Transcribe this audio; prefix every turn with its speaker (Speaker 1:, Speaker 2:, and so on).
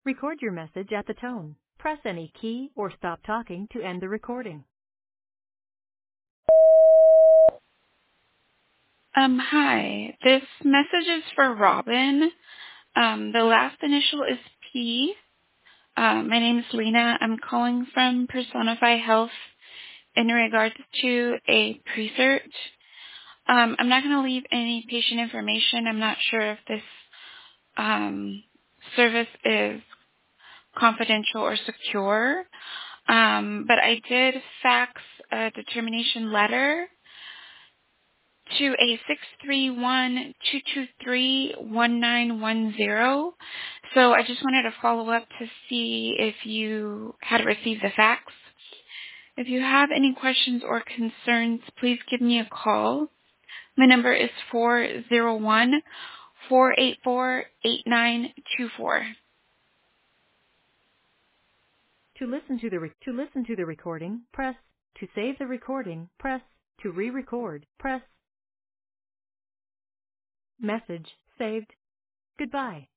Speaker 1: Record your message at the tone. Press any key or stop talking to end the recording.
Speaker 2: Hi. This message is for Robin. The last initial is P. My name is Lena. I'm calling from Personify Health in regards to a pre-search. I'm not going to leave any patient information. I'm not sure if this service is confidential or secure. But I did fax a determination letter to a 631-223-1910. So I just wanted to follow up to see if you had received the fax. If you have any questions or concerns, please give me a call. My number is 401-484-8924.
Speaker 1: To listen to the recording, press. To save the recording, press. To re-record, press. Message saved. Goodbye.